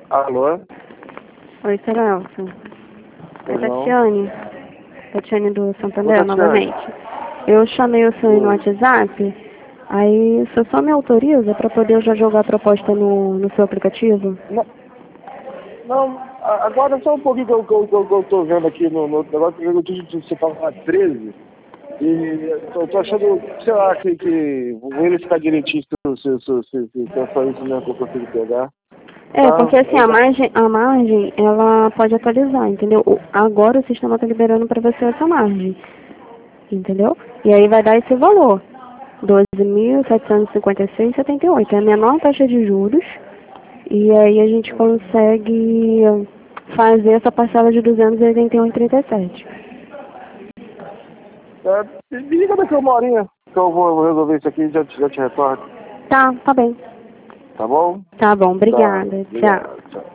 Alô? Oi, Celso. É Pois não. Tatiane. Tatiane do Santander, Ô, Tatiane. novamente. Eu chamei o senhor aí no WhatsApp, aí o senhor só me autoriza para poder eu já jogar a proposta no seu aplicativo? Não, agora só um pouquinho que eu tô vendo aqui no negócio, que eu disse que você pagar 13, e eu tô achando, sei lá, que vou verificar direitinho se é só isso mesmo que eu consigo pegar. É, porque assim, a margem, ela pode atualizar, entendeu? Agora o sistema está liberando para você essa margem, entendeu? E aí vai dar esse valor, 12.756,78. É a menor taxa de juros, e aí a gente consegue fazer essa parcela de 281,37. Me liga daqui uma horinha, que eu vou resolver isso aqui e já te retorno. Tá bem. Tá bom? Tá bom, obrigada. Tá, obrigado, Tchau. tchau.